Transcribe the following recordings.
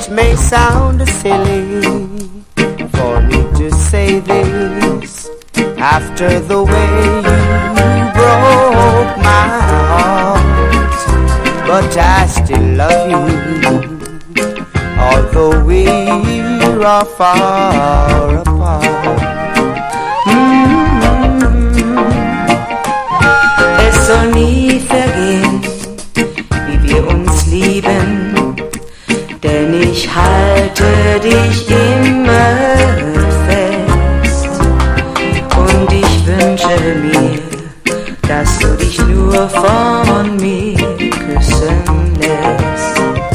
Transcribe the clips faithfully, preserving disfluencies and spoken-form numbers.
may sound silly for me to say this after the way you broke my heart, but I still love you, although we are far apart. Mm-hmm. Es soll nie vergehen, wie wir uns lieben, denn ich halte dich immer fest und ich wünsche mir, dass du dich nur von mir küssen lässt.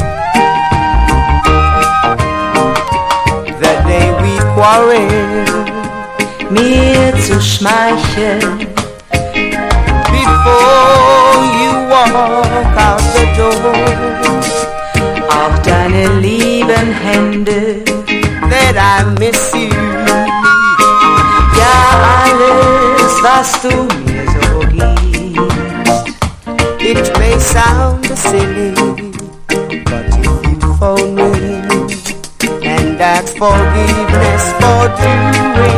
The day we quarrel, mir zu schmeicheln, before you walk out the door, auch deine lieben Hände, that I miss you, ja alles, was du mir so gibst. It may sound silly, but if you phone me and ask forgiveness for doing